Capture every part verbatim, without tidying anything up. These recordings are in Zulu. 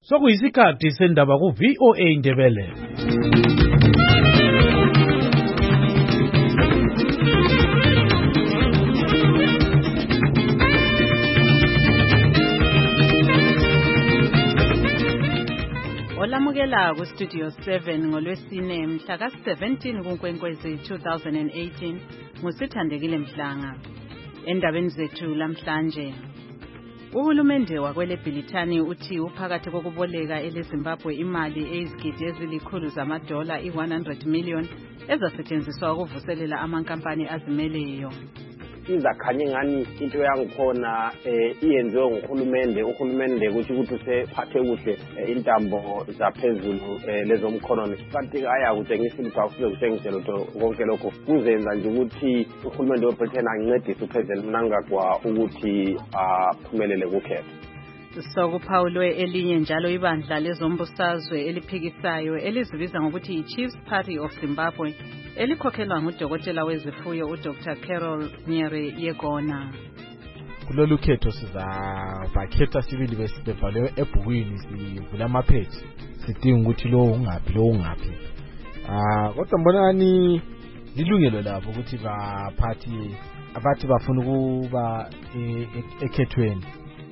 Sokuyisikhathi sendaba ku V O A Indebele. Olamukela ku Studio seven ngolwesine mhla ka seventeen kuNkwenkwezi two thousand eighteen ngusithandekile Mhlanga. Endabeni zethu lamhlanje, uhulumende wakwele Bhilithani uthi uphakathi kokuboleka eleZimbabwe imali eyizigidi ezilikhulu zamadola i one hundred million ezasetshenziswa ukuvuselela amankampani azimeleyo. Izakhanye ngani into yangikhona eh iyenziwe nguhulumende uhulumende kuthi ukuthi usephathe kuhle intambo zaphezulu lezomkhonomi kanti aya kutshengisa ukuthi awusize kutshengise lutho konke lokho kuzenza nje ukuthi uhulumende weBritain ancedise uPresident Mnangagwa ukuthi aphumelele kukhetho. Sokuphawulwe elinye njalo ibandla lezombusazwe eliphikisayo elizibiza ngokuthi i-Chiefs Party of Zimbabwe elikhokhelwa ngudokotela wezifuyo uDr Carol Nyere Yegona. Kulolu khetho sizabakhetha sibili besibhalwe ebhukwini sivula amapage sidinga ukuthi lo ungaphi lo ungaphi. Ah kodwa mbonani lilungelo labo ukuthi baphathi abathi bafuna ukuba ekhethweni.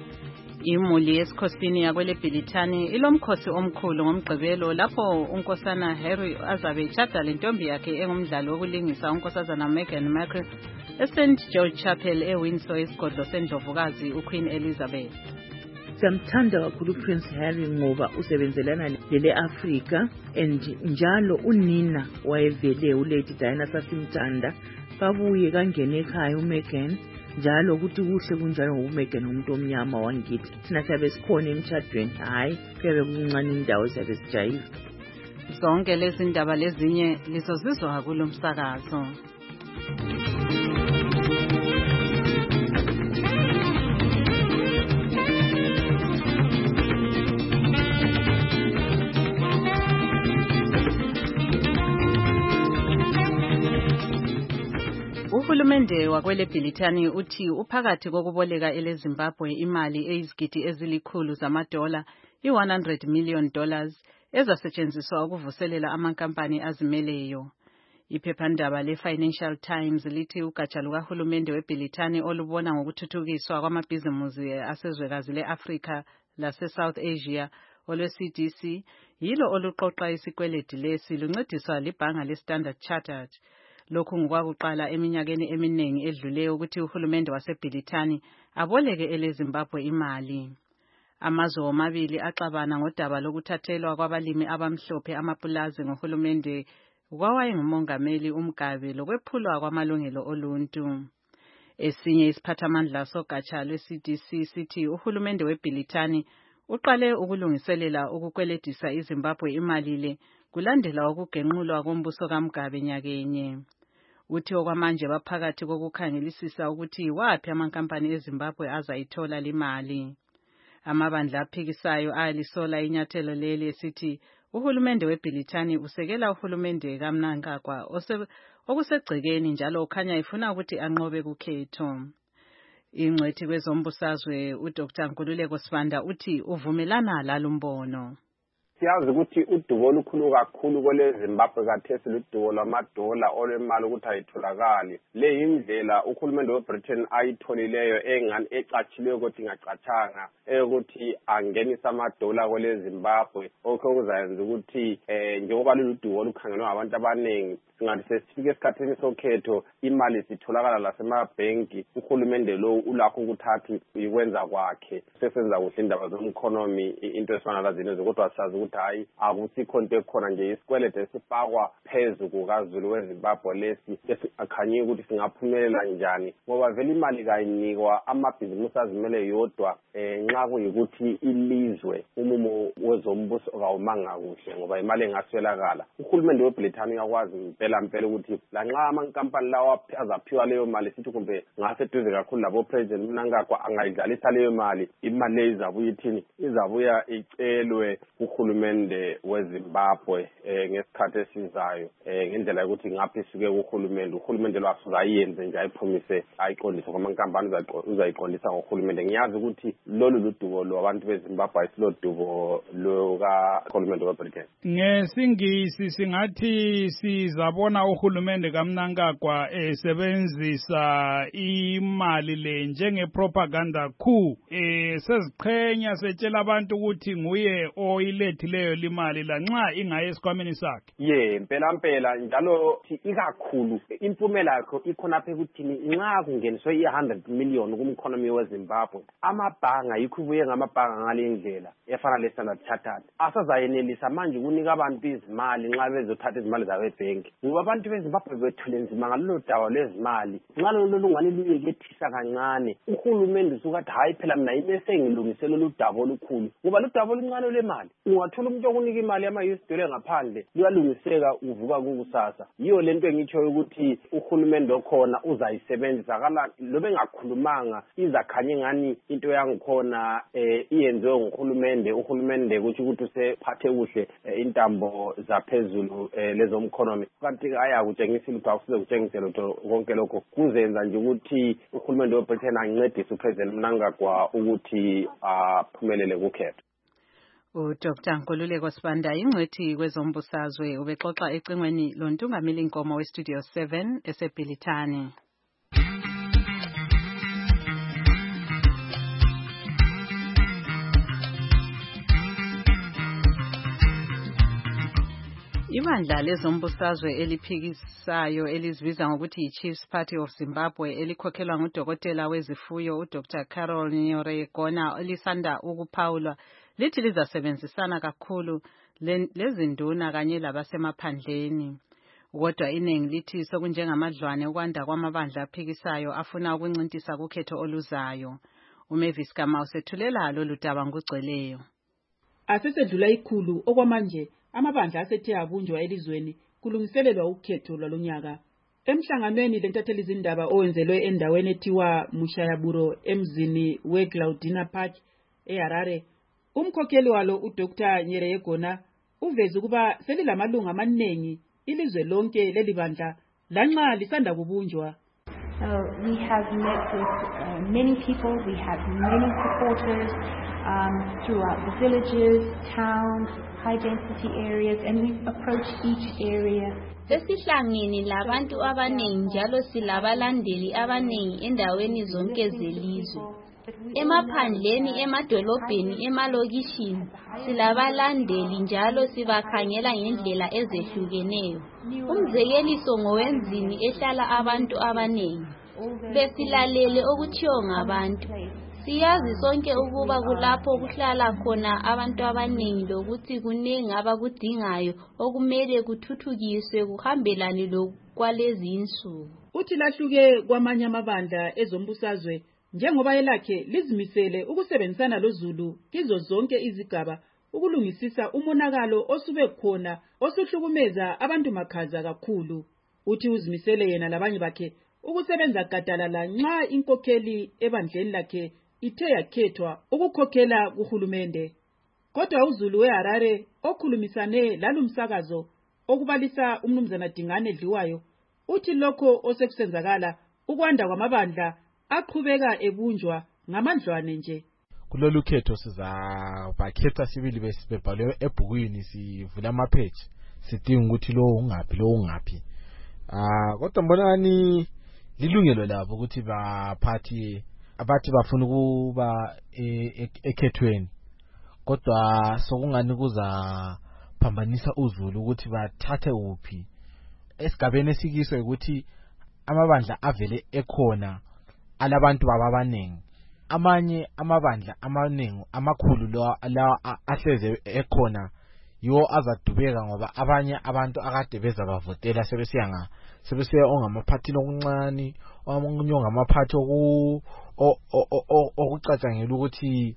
Imuli yesikhosini yakwele Bhilithani ilomkhosi omkhulu ngomgqibelo lapho unkosana Harry azabe eshada lentombi yakhe engumdlali wokulingisa unkosazana Meghan Markle eSaint George Chapel eWindsor esigodlo sendlovukazi uQueen Elizabeth. Samthanda kakhulu Prince Harry ngoba usebenzelana lele Africa and njalo unina wayevele uLady Diana sasimthanda babuye kangene ekhaya uMeghan njalo ukuthi kuhle kunjalo ngokuMeghan umuntu omnyama wangithi thina sabe sikhona emshadweni hayi kube kuncane indawo sabe sijayiva. Zonke lezi ndaba lezinye lizozizwa kulomsakazo. Uhulumende wakwele Bhilithani uthi uphakathi kokuboleka eleZimbabwe imali eyizigidi ezilikhulu zamadola i one hundred million dollars ezasetshenziswa ukuvuselela amankampani azimeleyo. Iphephandaba leFinancial Times lithi ugatsha lukahulumende weBhilithani olubona ngokuthuthukiswa kwamabhizimusi asezwekazi leAfrika lase-South Asia olwe-C D C yilo oluqoqa isikweledi lesi luncediswa libhanga leStandard Chartered. Lokhu ngokwakuqala eminyakeni eminingi edluleyo ukuthi uhulumende waseBhilithani aboleke eleZimbabwe imali. Amazwe omabili axabana ngodaba lokuthathelwa kwabalimi abamhlophe amapulazi ngohulumende kwawayengumongameli uMgabe lokwephulwa kwamalungelo oluntu. Esinye isiphathamandla sogatsha lwe-C D C sithi uhulumende weBhilithani uqale ukulungiselela ukukweledisa iZimbabwe imali le kulandela ukugenqulwa kombuso kaMgabe nyakenye. Uthi okwamanje baphakathi kokukhangelisisa ukuthi waphi amankampani eZimbabwe azayithola limali. Amabandla aphikisayo ayalisola inyathelo leli esithi uhulumende weBhilithani usekela uhulumende kaMnangagwa okusegcekeni njalo ukhanya ifuna ukuthi anqobe kukhetho. Ingcwethi kwezombusazwe uDr Nkululeko Sibanda uthi uvumelana lalumbono. Siyazi ukuthi udubo olukhulu kakhulu kweleZimbabwe kathesi ludubo lwamadola olwemali ukuthi ayitholakali. Le indlela uhulumende weBritain ayitholileyo engani ecatshileyo ukuthi ingacatshanga ukuthi angenisa amadola kweleZimbabwe okho kuzayenza ukuthi eh njengoba loludubo olukhangelwe ngabantu abaningi singathi sesifike esikhathini sokhetho imali sitholakala lasemabhenki uhulumende lo ulakho ukuthatha ikwenza kwakhe sesenza kuhle indaba zomkhonomi into esifana lazino kodwa sazi ukuthi hayi akusikho into ekhona nje isikwelede esifakwa phezu kukaZulu weZimbabwe lesi akhanyi ukuthi singaphumelela njani ngoba vele imali kayinikwa amabhizimusi azimele yodwa nxa kuyikuthi ilizwe umumo wezombuso kawumanga kuhle ngoba imali engaswelakala uhulumende weBrithani uyakwazi impela impela ukuthi lanxa amankampani lawa azaphiwa leyo mali sithi kumbe ngaseduze kakhulu labo President Mnangagwa angayidlalisa leyo mali imali le izabuya ithini izabuya icelwe kuhulumende uhulumende weZimbabwe eh ngesikhathi esizayo eh ngendlela ukuthi ngaphi sike uhulumende uhulumende lwasuka ayenze nje ayiphumise ayiqondise ngoba inkampani uzayiqondisa ngohulumende ngiyazi ukuthi lolu ludubo lwabantu beZimbabwe isilodubo loka uhulumende weBritain. Ngesingisi singathi sizabona uhulumende kaMnangagwa esebenzisa imali le njenge propaganda coup eh seziqhenya setshela abantu ukuthi nguye oyilethileyo limali la nxa ingaye esikhwameni sakhe. Ye impela impela njalo ikakhulu impumela yakho ikhona phe ukuthini nxa kungeniswe i one hundred million kumkhonomi weZimbabwe amabhanga yikho buye ngamabhanga ngalendlela efana le Standard Chartered asazayenelisa manje ukunika abantu izimali nxa bezothatha izimali zabe ebank ngoba abantu beZimbabwe bethule nzima ngalolu dawa lezimali nxa lolu lungani luyekethisa kancane uhulumende usukathi hayi phela mina imese ngilungisele lu dabo olukhulu ngoba lu dabo oluncane lemali ungathola umuntu okunika imali ama U S dollar ngaphandle luyalungiseka uvuka kukusasa yiyo lento engitsho ukuthi uhulumende okhona uzayisebenzisa kala lobe ngakhulumanga izakhanye ngani into yangikhona eh iyenziwe ngohulumende uhulumende ukuthi ukuthi usephathe kuhle intambo zaphezulu lezomkhonomi kanti aya kutshengisa ukuthi akusize kutshengise lutho konke lokho kuzenza nje ukuthi uhulumende weBritain ancedise uPresident Mnangagwa ukuthi aphumelele kukhetho. uDoctor Nkululeko Sibanda ingcwethi kwezombusazwe ubexoxa ecingweni lontungameli inkomo weStudio seven eseBhilithani. Ibandla lezombusazwe eliphikisayo elizibiza ngokuthi yi-Chiefs Party of Zimbabwe elikhokhelwa ngudokotela wezifuyo uDoctor Carol Nyoregona lisanda ukuphawulwa lithi lizasebenzisana kakhulu lezinduna kanye labasemaphandleni. Kodwa iningi lithi sokunjengamadlwane ukwanda kwamabandla aphikisayo afuna ukuncintisa kukhetho oluzayo. uMavis Kamau sethulela lolu daba ngugcweleyo. Asesedlula ikhulu okwamanje amabandla asethe abunjwa elizweni kulungiselelwa ukhetho lwalonyaka. Emhlanganweni lentatheli izindaba owenzelwe endaweni ethiwa Mushayaburo emzini weGlaudina Park eHarare, umkhokheli walo uDoctor Nyoregona uveze ukuba selilamalunga amanengi ilizwe lonke leli bandla lanxa lisanda kubunjwa. Uh, we have met with uh, many people, we have many supporters um, throughout the villages, towns, high density areas, and we've approached each area. Sesihlangene labantu abanengi njalo silabalandeli abanengi endaweni zonke zelizwe. Emaphandleni, emadolobheni, emalokishini silabalandeli njalo sibakhangela ngendlela ezehlukeneyo. Umzekeliso ngowenzini ehlala abantu abanengi. Besilalele okuthiwa ngabantu. Siyazi sonke ukuba kulapho kuhlala khona abantu abanengi lokuthi kunengi abakudingayo okumele kuthuthukiswe kuhambelane lokwalezi insuku. Uthi lahluke kwamanye amabandla ezombusazwe njengoba elakhe lizimisele ukusebenzisana loZulu kizo zonke izigaba ukulungisisa umonakalo osube khona osuhlukumeza abantu makhaza kakhulu. Uthi uzimisele yena labanye bakhe ukusebenza gadalala nxa inkokheli ebandleni lakhe ithe yakhethwa ukukhokhela kuhulumende. Kodwa uZulu weHarare okhulumisane lalumsakazo okubalisa umnumzana Dingane Dliwayo uthi lokho osekusenzakala ukwanda kwamabandla aqhubeka ebunjwa ngamandlwane nje. Kulolu khetho sizabakhetha sibili besibhalwe ebhukwini sivula amapage sidinga ukuthi lo ungaphi lo ungaphi. Ah kodwa mbonani lilungelo labo ukuthi baphathi abathi bafuna ukuba ekhethweni. Kodwa sokungani kuza phambanisa uZulu ukuthi bathathe uphi. Esigabeni esikiswe ukuthi amabandla avele ekhona alabantu bababanengi. Amanye amabandla amanengi amakhulu la ahleze ekhona yo azadubeka ngoba abanye abantu akade beza bavotela sebesiyanga sebesiya ongamaphathi lokuncane omunye ngamaphathi oku okucatshangela ukuthi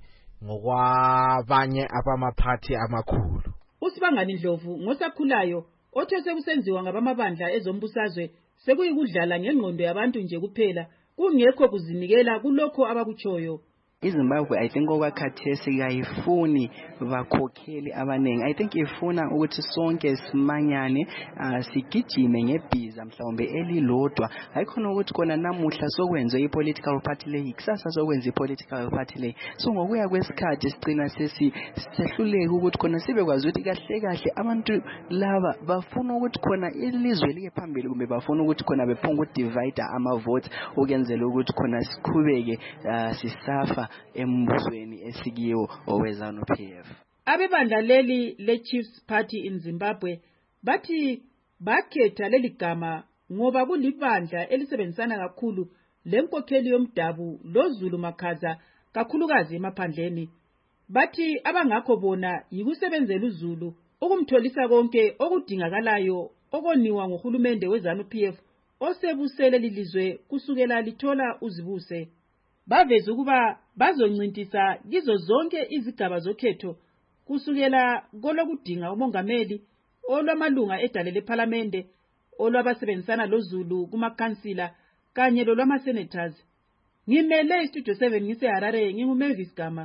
ngokwabanye abamaphathi amakhulu. Usibangani Ndlovu ngosakhulayo othe sekusenziwa ngabamabandla ezombusazwe sekuyikudlala ngengqondo yabantu nje kuphela kungekho kuzinikela kulokho abakuchoyo. iZimbabwe I think okwakhathesi kayifuni bakhokheli abaningi. I think ifuna ukuthi sonke simanyane uh, sigijime ngebhiza mhlawumbe elilodwa. Ayikhona ukuthi kona namuhla sokwenze i-political party le, kusasa sokwenze i-political party le. So ngokuya kwesikhathi sigcina sesi sehluleka ukuthi kona sibe kwazi ukuthi kahle kahle abantu laba bafuna ukuthi kona ilizwe liye phambili kumbe bafuna ukuthi kona bephonga ukudivide ama votes ukenzela ukuthi kona sikhubeke uh, sisafa embusweni esikiwo owezanu P F. Abebandla leli le-Chiefs Party in Zimbabwe bathi bakhetha leli gama ngoba kulibandla elisebenzisana kakhulu lenkokheli yomdabu loZulu Makhaza kakhulukazi emaphandleni. Bathi abangakho bona yikusebenzela uZulu ukumtholisa konke okudingakalayo okoniwa ngohulumende wezanu P F osebusele lilizwe kusukela lithola uzibuse. Baveza ukuba bazoncintisa kizo zonke izigaba zokhetho kusukela kolokudinga umongameli, olwamalunga edale leParlamente, olwabasebenzisana loZulu kumakhansila kanye lolwama-senators. Ngimele istudio seven ngiseHarare, nginguMavis Gama.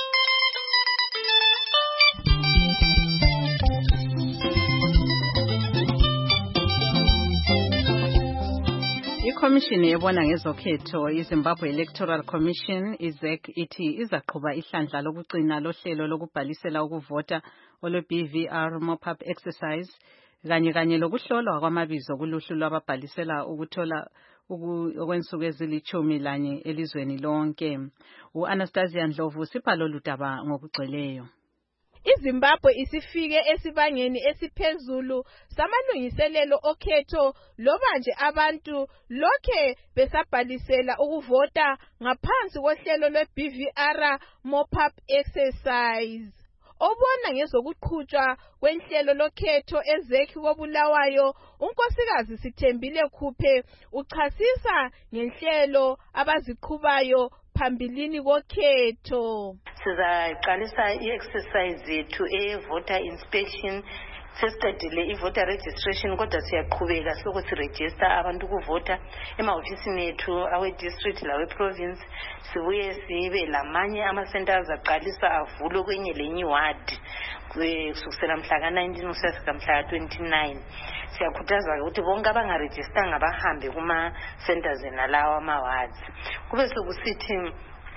Ikhomishini ebona ngezokhetho iZimbabwe Electoral Commission I Z E C ithi izaqhuba ihlandla lokucina lohlelo lokubhalisela ukuvota olwe-B V R mop-up exercise kanye kanye lokuhlolwa kwamabizo kuluhlu lwababhalisela ukuthola okwensuku ezilithumi lanye elizweni lonke. U-Anastasia Ndlovu sipha lolu daba ngokugcweleyo. iZimbabwe isifike esibangeni esiphezulu samalungiselelo okhetho loba nje abantu lokhe besabhalisela ukuvota ngaphansi kohlelo lwe-B V R mop-up exercise. Obona ngezokuqhutshwa kwenhlelo lokhetho ezekhi koBulawayo, unkosikazi Sithembile Khuphe uchasisa ngenhlelo abaziqhubayo phambilini kokhetho. Sizaqalisa i-exercise yethu e-voter inspection. Sesiqedile i-voter registration kodwa siyaqhubeka sokuthi register abantu ukuvota emahofisini ethu awe-district lawe-province. Sibuye sibe lamanye ama-centers aqalisa avulwe kwenye lenye iward kusukela mhla ka-nineteen kusafika mhla ka-twenty-nine. Siyakhuthaza ukuthi bonke abangarejistanga bahambe kuma-centers nalawo ama-wards. Kube sokusithi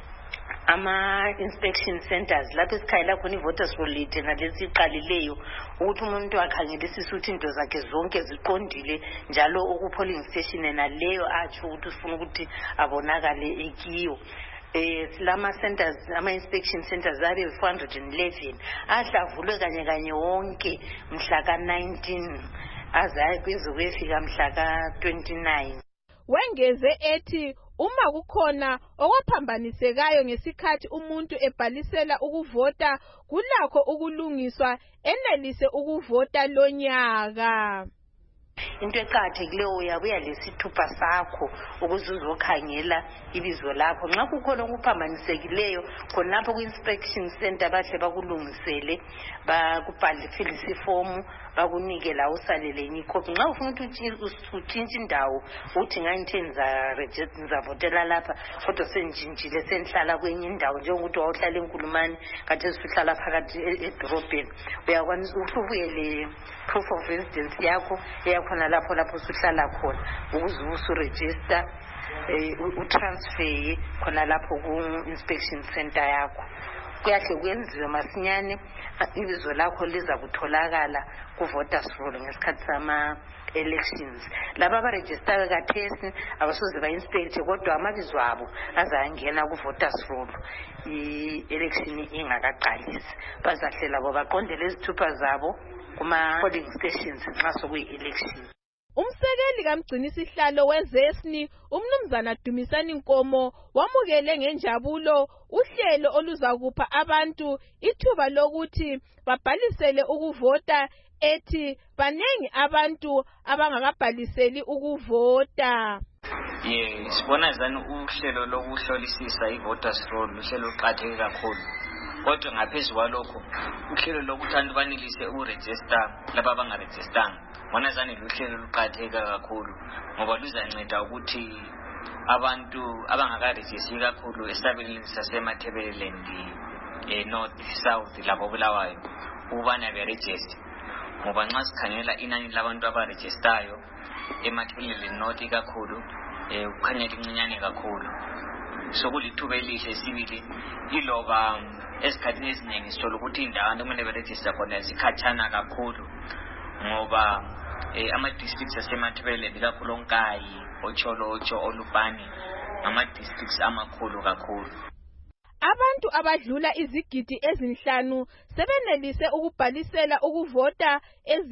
ama-inspection centers lapho esikhayela khona i-voters roll lite nalesi iqalileyo ukuthi umuntu akhangelisise ukuthi into zakhe zonke ziqondile njalo uku-polling station naleyo atsho ukuthi ufuna ukuthi abonakale ekiyo. Eh silama centers ama-inspection centers abe four hundred eleven adlavulwe kanye kanye wonke mhla ka-nineteen azaye kwize kuyefika mhla ka-twenty-nine. Wengeze ethi uma kukhona okwaphambanisekayo ngesikhathi umuntu ebhalisela ukuvota kulakho ukulungiswa enelise ukuvota lonyaka. Into eqhathekileyo uyabuya lesithupha sakho ukuze uzokhangela ibizo lakho. Nxa kukhona okuphambanisekileyo khonapho ku-inspection center bahle bakulungisele bakubhalifilisa ifomu bakunike la usalele enye ikhophi. Nxa ufuna ukuthi utshintshe indawo uthi ngayinthi ngizavotela lapha kodwa senjintshile senhlala kwenye indawo njengokuthi wawuhlala eNkulumane kade sihlala phakathi edorobheni, uyakwanisa ubuye le proof of residence yakho eyakhona lapho lapho usuhlala khona ukuze usuregister utransfer khona lapho ku-inspection center yakho. Kuyahle kwenziwe masinyane ibizo lakho liza kutholakala ku-voters roll ngesikhathi sama-elections. Laba abarejistayo kathesi abasoze ba-inspecte kodwa amabizo abo azangena ku-voters roll i-election ingakaqalisi. Bazahlela bo baqondele izithupha zabo kuma-polling stations nxa sokuyi-election. Umsekeli kaMgcinisihlalo weZesni uMnumzana Dumisani Nkomo wamukele ngenjabulo uhlelo oluzakupha abantu ithuba lokuthi babhalisele ukuvota, ethi banengi abantu abangakabhaliseli ukuvota. Ye sibona zani uhlelo lokuhlolisisa i-voters roll uhlelo luqhatheke kakhulu. Kodwa ngaphezulu kwalokho uhlelo lokuthi abantu banelise ukuregister laba abangarejistanga bona zani luhlelo luqhatheka kakhulu ngoba luzanceda ukuthi abantu abangakarejisi kakhulu estabelini sasemathebeleland eh, north south lapho Bulawayo ukubana berejiste, ngoba nxa sikhangela inani labantu abarejistayo emathebeleland north kakhulu eh, kukhanya lincinyane kakhulu. So kulithuba elihle sibili iloba esikhathini eziningi sithola ukuthi indawo abantu kumele berejista khona zikhatshana kakhulu, ngoba eh, ama-districts asemathebeleland kakhulu Onkayi, Ocholocho, Olupani ama-districts amakhulu kakhulu. Abantu abadlula izigidi ezinhlanu sebenelise ukubhalisela ukuvota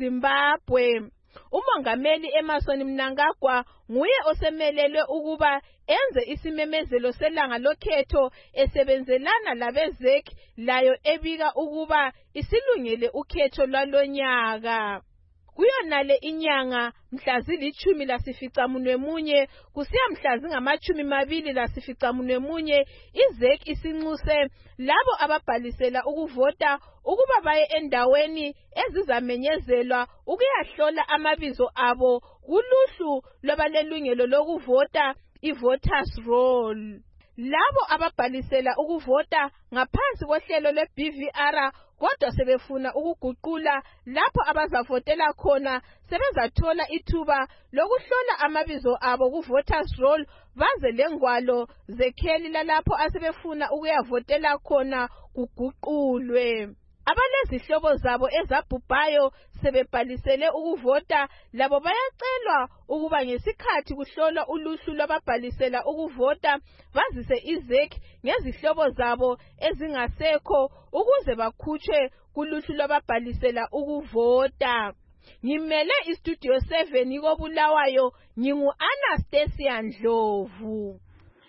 eZimbabwe. Umongameli Emmerson Mnangagwa nguye osemelelwe ukuba enze isimemezelo selanga lokhetho esebenzelana labe-Z E C, layo ebika ukuba isilungele ukhetho lwalonyaka. Kuyonale inyanga mhla zilithumi lasificamunwemunye kusiya mhla zingamachumi mabili lasificamunwemunye i-Z E C isinxuse labo ababhalisela ukuvota ukuba baye endaweni ezizamenyezelwa ukuyahlola amabizo abo kuluhlu lwabalelungelo lokuvota, i-voters roll. Labo ababhalisela ukuvota ngaphansi kohlelo lwe-B V R kodwa sebefuna ukuguqula lapho abazavotela khona sebezathola ithuba lokuhlola amabizo abo ku-voters roll baze lengwalo zekheli lalapho asebefuna ukuyavotela khona kuguqulwe. Abalezihlobo zabo ezabhubhayo sebebhalisele ukuvota labo bayacelwa ukuba ngesikhathi kuhlolwa uluhlu lwababhalisela ukuvota bazise i-Z E C ngezihlobo zabo ezingasekho ukuze bakhutshwe kuluhlu lwababhalisela ukuvota. Ngimele istudio seven koBulawayo, ngingu-Anastasia Ndlovu.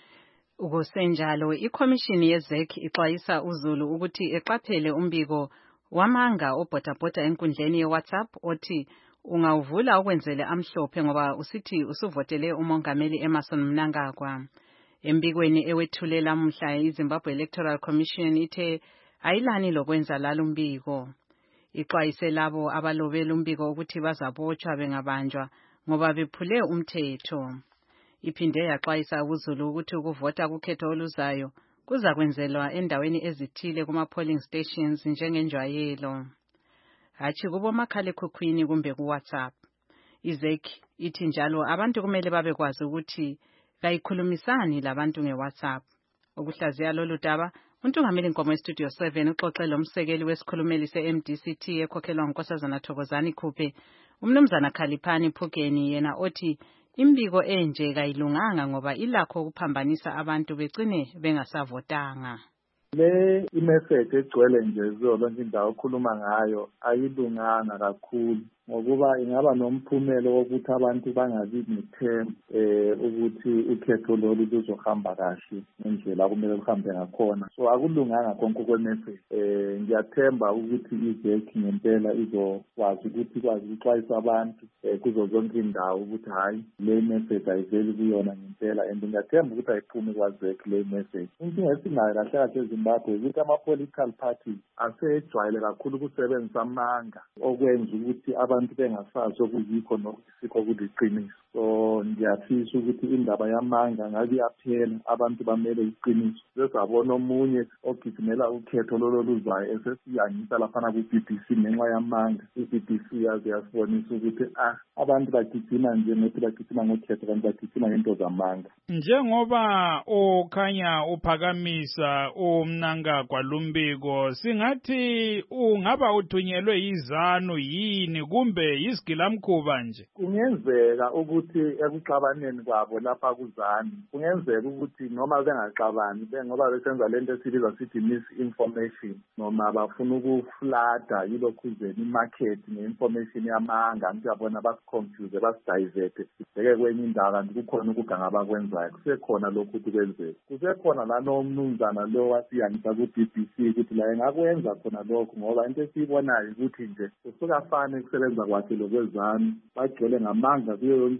Ukusenjalo ikhomishini ye-Z E C ixwayisa uZulu ukuthi eqaphele umbiko wamanga obhodabhoda enkundleni ye-WhatsApp othi ungawuvula ukwenzele amhlophe ngoba usithi usuvotele umongameli Emmerson Mnangagwa. Embikweni ewethulela mhla iZimbabwe Electoral Commission ithe ayilani lokwenza lalo umbiko. Ixwayise labo abalobela umbiko ukuthi bazabotshwa bengabanjwa ngoba bephule umthetho. Iphinde yaxwayisa uZulu ukuthi ukuvota kukhetho oluzayo kuza kwenzelwa endaweni ezithile kuma-polling stations njengenjwayelo, hatshi kubomakhalekhukhwini kumbe ku-WhatsApp. I-Z E C ithi njalo abantu kumele babekwazi ukuthi kayikhulumisani labantu nge-WhatsApp. Ukuhlaziya lolu daba, uNtungameli Nkomo eStudio seven uxoxe lomsekeli wesikhulumeli se-M D C T ekhokhelwa nguNkosazana Thokozani Khuphe, uMnumzana Khaliphani Phukeni, yena othi imbiko enje kayilunganga ngoba ilakho ukuphambanisa abantu begcine bengasavotanga. Le imessage egcwele nje zonke indawo okhuluma ngayo ayilunganga kakhulu ngokuba ingaba nomphumelo wokuthi abantu bangabi nethemba eh ukuthi ukhetho lolu luzohamba kahle ngendlela kumele luhambe ngakhona. So akulunganga konke kwemessage. Eh ngiyathemba ukuthi i-Z E C ngempela izokwazi ukuthi kwazi ukuxwayisa abantu kuzo zonke indawo ukuthi hayi le message ayiveli kuyona ngempela, and ngiyathemba ukuthi ayiphumi kwa-Z E C le message. Inkinga esinayo kahle kahle eZimbabwe ukuthi ama-political parties asejwayele kakhulu ukusebenzisa amanga okwenza ukuthi abantu bengasazi okuyikho nokusikho kuliqiniso. So ngiyafisa ukuthi indaba yamanga ngabe iyaphela, abantu bamele iqiniso. Sesabona omunye ogijimela ukhetho lolo luzayo esesiyangisa laphana ku-B B C ngenxa yamanga. I-B B C yaze yasibonisa ukuthi ah abantu bagijima nje ngokuthi bagijima ngokhetho kanti bagijima ngento zamanga. Njengoba okhanya uphakamisa uMnangagwa lumbiko, singathi ungaba uthunyelwe yizanu yini kumbe yisigilamkhuba nje? Kungenzeka ukuthi ekuxabaneni kwabo lapha kuzani, kungenzeka ukuthi noma bengaxabani ngoba besenza lento esibiza sithi misinformation, noma bafuna ukuflada yilokhuzeni imarket nge-information yamanga, ngiyabona basiconfuse basidiverte sibheke kwenye indawo kanti kukhona ukuganga abakwenzayo. Kusekhona lokhu ukuthi kwenzeka, kusekhona lano mnumzana lo wasiyangisa ku-B B C ukuthi la engakwenza khona lokho ngoba into esiyibonayo ukuthi nje usukafane ukusebenza kwakhe lokwezani bagcwele ngamanga kuyo yonke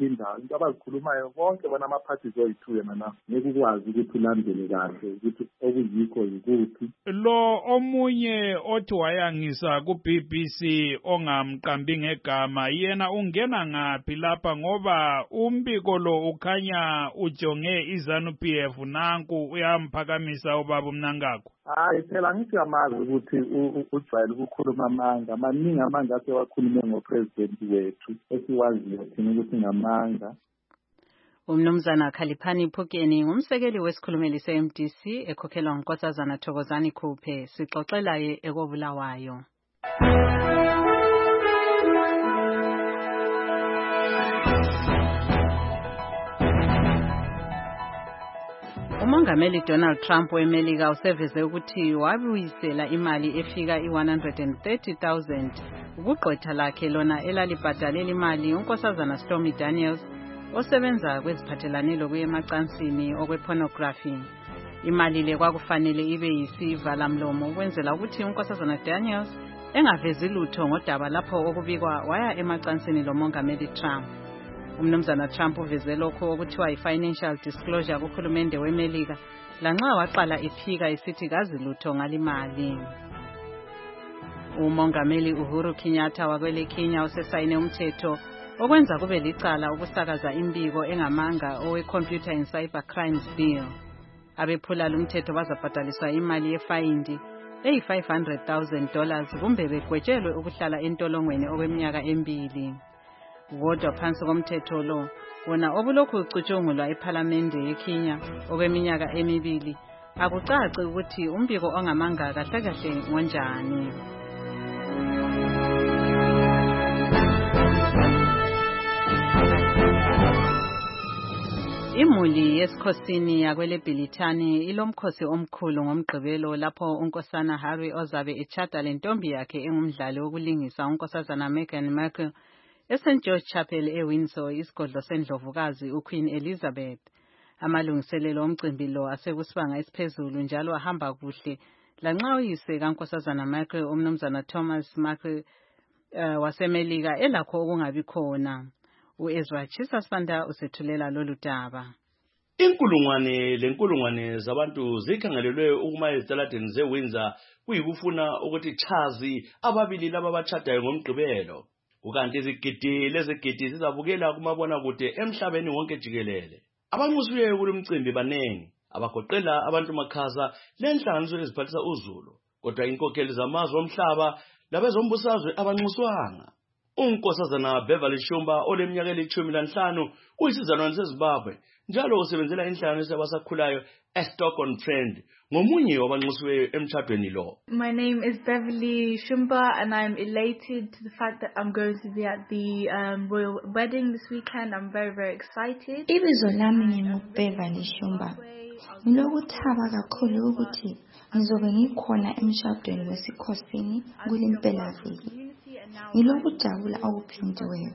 indawo into abazikhulumayo bonke bona ama-parties oyi-two yena na ngeke ukwazi ukuthi ulandele kahle ukuthi okuyikho yikuphi. Lo omunye othi wayangisa ku-B B C ongamqambi ngegama yena ungena ngaphi lapha ngoba umbiko lo ukhanya ujonge iZANU-P F nanku uyamphakamisa ubaba uMnangagwa. Hayi phela ngithi amazi ukuthi ujwayele ukukhuluma amanga amaningi amanga ase wakhulume ngopresident wethu esiwaziyo thina ukuthi ngamanga. Umnumzana Khaliphani Phukeni ngumsekeli wesikhulumeli se-M D C ekhokhelwa nguNkosazana Thokozani Khuphe sixoxelaye ekobulawayo. uMongameli Donald Trump weMelika useveze ukuthi wabuyisela imali efika i-one hundred thirty thousand ukugqwetha lakhe lona elalibhadalela imali unkosazana Stormy Daniels osebenza kweziphathelane lokuya emacansini okwepornography. Imali le kwakufanele ibe yisivala mlomo ukwenzela ukuthi unkosazana Daniels engavezi lutho ngodaba lapho okubikwa waya emacansini loMongameli Trump. Umnumzana Trump uveze lokho okuthiwa i-financial disclosure kuhulumende weMelika lanxa waqala ephika isithi kazi lutho ngalimali. uMongameli Uhuru Kenyatta wakwele Kenya usesayine umthetho okwenza kube licala ukusakaza imbiko engamanga owe-Computer and Cyber Crimes Bill. Abephula lumthetho bazabhadaliswa imali yefayindi eyi-five hundred thousand dollars kumbe begwetshelwe ukuhlala entolongweni okweminyaka emibili. Kodwa phansi komthetho lo wona obulokhu ucutshungulwa ePhalamende yeKenya okweminyaka emibili akucaci ukuthi umbiko ongamanga kahle kahle ngonjani. Imuli yesikhosini yakwele Bhilithani ilomkhosi omkhulu ngomgqibelo lapho unkosana Harry ozabe echata lentombi yakhe engumdlali wokulingisa unkosazana Meghan Markle eSaint George Chapel eWindsor isigodlo sendlovukazi uQueen Elizabeth. Amalungiselelo omcimbi lo asekusibanga esiphezulu njalo ahamba kuhle lanxa uyise kankosazana Markle umnumzana Thomas Markle uh, waseMelika elakho okungabi khona. uEzra Chisasanda usethulela lolu daba. Inkulungwane lenkulungwane zabantu zikhangelelwe ukuma ezitaladeni zeWindsor kuyikufuna ukuthi chazi ababili laba bachadayo ngomgqibelo. Ukanti izigidi lezigidi zizabukela kumabona kude emhlabeni wonke jikelele. Abanxusiweyo kulumcimbi banengi abagoqela abantu makhaza lenhlanganiso eziphathisa uzulu kodwa inkokheli zamazwe omhlaba labezombusazwe abanxuswanga. Unkosazana Beverly Shumba oleminyaka elithumi lanhlanu uyisizalwane seZimbabwe njalo usebenzela inhlanganiso yabasakhulayo eStock-on-Trent ngomunye wabanxusiweyo emtshadweni lo. My name is Beverly Shumba and I'm elated to the fact that I'm going to be at the um, royal wedding this weekend. I'm very very excited. Ibizo lami nginguBeverly Shumba. Ngilokuthaba kakhulu ukuthi ngizobe ngikhona emshadweni wesikhosini kulempelaviki. Ngilokujabula okuphindiweyo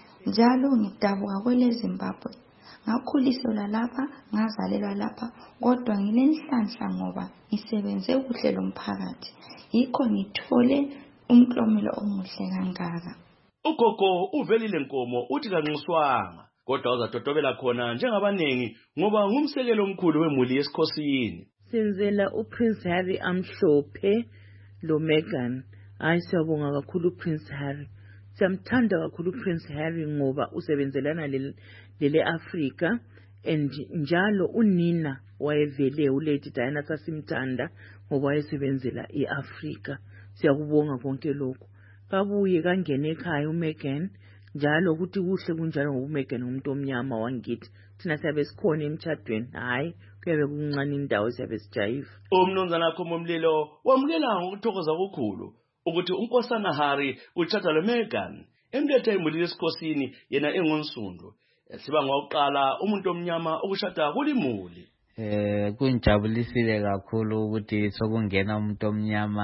njalo ngidabuka kwele Zimbabwe ngakhuliselwa lapha ngazalelwa lapha kodwa ngilenhlanhla ngoba ngisebenze kuhle lomphakathi yikho ngithole umklomelo omuhle kangaka. Ugogo uvelile Nkomo uthi kanxuswanga kodwa uzadodobela khona njengabanengi ngoba ngumsekelo omkhulu wemuli yesikhosini. Senzela uPrince Harry amhlophe lo Meghan. Hayi siyabonga kakhulu uPrince Harry. Siyamthanda kakhulu uPrince Harry ngoba usebenzelana lele Africa and njalo unina wayevele uLady Diana sasimthanda ngoba wayesebenzela eAfrica. Siyakubonga konke lokho. Kabuye kangene ekhaya uMeghan njalo ukuthi kuhle kunjalo ngoba uMeghan umuntu omnyama wangithi. Thina siyabe sikhona emtshadweni hayi kuyabe kuncane indawo siyabe sijayiva. Umnumzana Khomomlilo wamukela ngokuthokoza okukhulu ukuthi unkosana Harry uchata lo Meghan emlethe imuli yesikhosini yena engonsundu siba ngoqala umuntu omnyama ukushada kulimuli. Eh kunjabulisile kakhulu ukuthi sokungena umuntu omnyama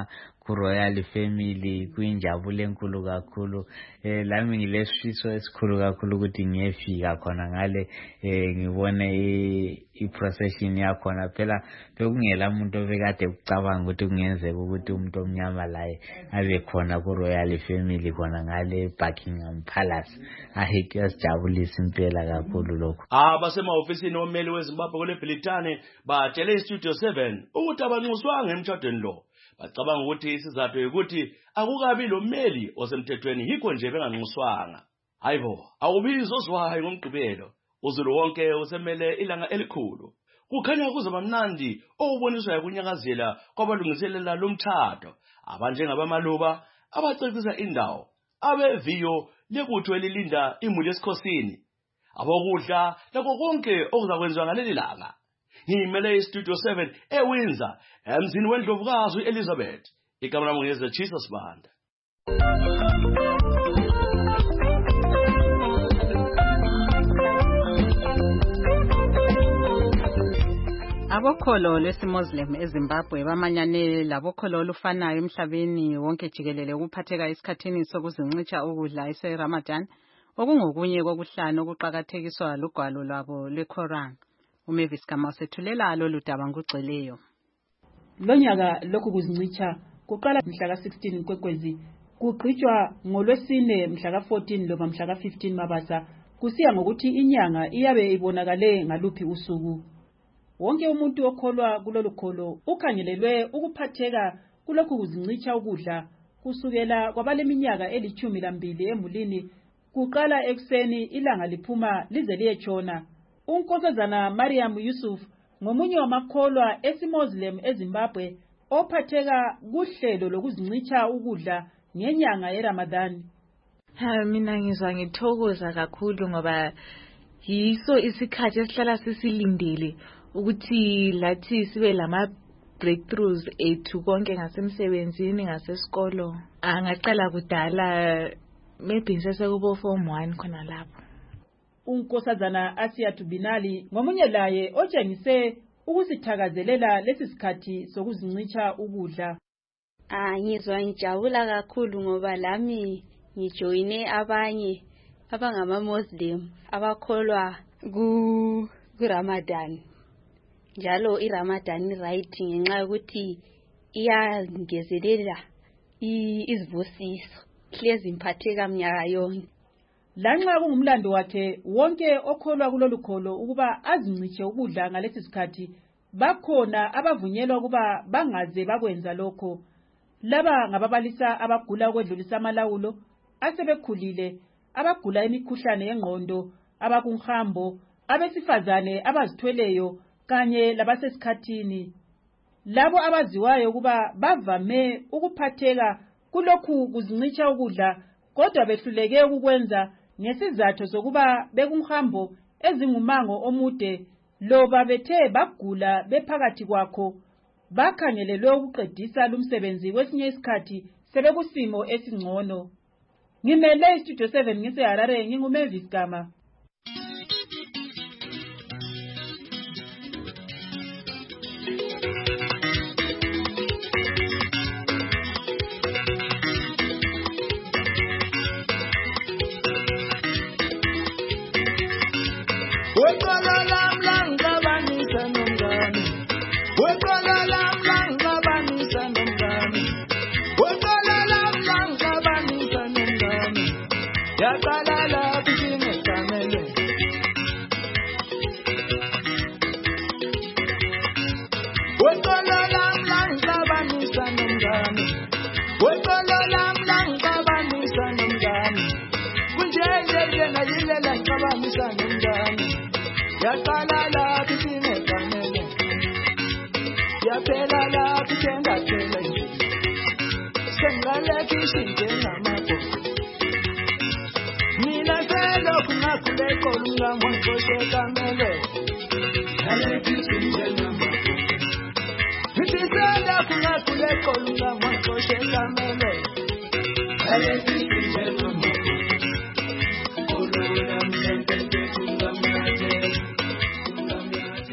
ku-royal family kuyinjabulo enkulu kakhulu. Eh lami ngilesifiso esikhulu kakhulu ukuthi ngiyefika khona ngale eh ngibone i-procession yakhona. Phela bekungela umuntu obekade ucabanga ukuthi kungenzeka ukuthi umuntu omnyama laye abe khona ku-royal family khona ngale Buckingham Palace. Ahe kuyasijabulisa impela kakhulu lokho. Abasemahofisini ommeli weZimbabwe kule Britane batshele iStudio seven ukuthi abanxuswanga emtshadweni lo. Bacabanga ukuthi isizathu ukuthi akukabi lo mmeli osemthethweni yikho nje benganxuswanga. Hayibo, awubizwa ozwayo ngomgqibelo. Uzulu wonke usemele ilanga elikhulu. Kukhanya kuzoba mnandi okuboniswa yakunyakazela kwabalungiselela lomtshado. Abanje ngabamaluba abacecisa indawo. Abeviyo lebutho elilinda imuli esikhosini. Abokudla lakho konke okuzakwenziwa ngaleli langa. Ngimele iStudio seven eWindsor emzini wendlovukazi Elizabeth. Igama lami ngeze Jesus Banda. Abokholo lwesimuslim eZimbabwe bamanyane labokholo olufanayo emhlabeni wonke jikelele ukuphatheka esikhathini sokuzincitsha ukudla ese-Ramadan okungokunye kokuhlanu okuqakathekiswa lugwalo lwabo lweQuran. uMavis Gama usethulela lolu daba ngugcweleyo. Lonyaka lokhu kuzincitsha kuqala mhla ka sixteen Nkwekwezi kugqitshwa ngolwesine mhla ka fourteen loba mhla ka fifteen Mabasa kusiya ngokuthi inyanga iyabe ibonakale ngaluphi usuku. Wonke umuntu okholwa kulolu kholo ukhangelelwe ukuphatheka kulokhu kuzincitsha ukudla kusukela kwabaleminyaka elithumi lambili emulini kuqala ekseni ilanga liphuma lize liyetshona. Unkosazana Mariam Yusuf ngomunye wamakholwa esimuslim eZimbabwe ophatheka kuhlelo lokuzincitsha ukudla ngenyanga yeRamadan. Ha mina ngizwa ngithokoza kakhulu ngoba yiso isikhathi esihlala sisilindele ukuthi lathi sibe lama breakthroughs ethu konke ngasemsebenzini ngasesikolo. Angaqala kudala maybe sesekubo form one khona lapho. Unkosazana Asia Tubinali ngomunye laye otshengise ukusithakazelela lesi sikhathi sokuzincitsha ukudla. Ah ngizwa ngijabula kakhulu ngoba lami ngijoine abanye abangama Muslim abakholwa ku Ramadan. Njalo iRamadan right ngenxa ukuthi iyangezelela izibusiso hlezi imphatheka mnyaka yonke. Lanxa kungumlando wakhe wonke okholwa kulolu kholo ukuba azincitshe ukudla ngalesi sikhathi bakhona abavunyelwa ukuba bangaze bakwenza lokho. Laba ngababalisa abagula ukwedlulisa amalawulo asebekhulile abagula imikhuhlane yengqondo abakunhambo abesifazane abazithweleyo kanye labasesikhathini. Labo abaziwayo ukuba bavame ukuphatheka kulokhu kuzincitsha ukudla kodwa behluleke ukukwenza ngesizathu sokuba bekunhambo ezingumango omude loba bethe bagula bephakathi kwakho bakhangelelwe ukuqedisa lumsebenzi kwesinye isikhathi sebekusimo esingcono. Ngimele iStudio seven ngiseHarare nginguMavis Gama.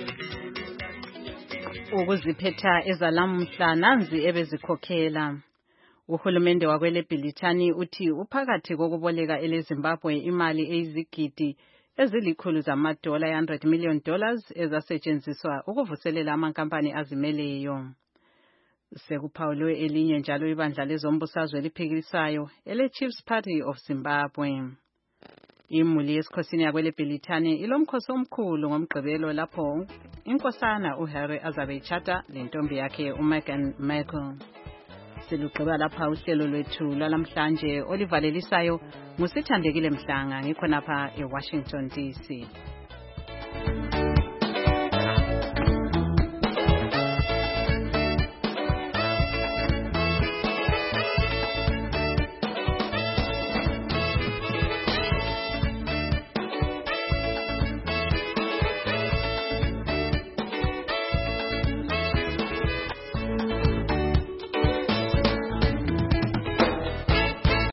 Ukuziphetha ezalamuhla nanzi ebezikhokhela. Uhulumende wakwele Bhilithani uthi uphakathi kokuboleka eleZimbabwe imali eyizigidi ezilikhulu zamadola one hundred million dollars ezasetshenziswa ukuvuselela amankampani azimeleyo. Sekuphawulwe elinye njalo ibandla lezombusazwe eliphikisayo ele Chiefs Party of Zimbabwe. Imuli yesikhosini yakwele Bhilithani ilomkhosi omkhulu ngomgqibelo lapho inkosana uHarry azabe echata lentombi yakhe uMeghan Markle. Silugqiba lapha uhlelo lwethu lwalamhlanje olivalelisayo ngusithandekile Mhlanga ngikhonapha eWashington D C.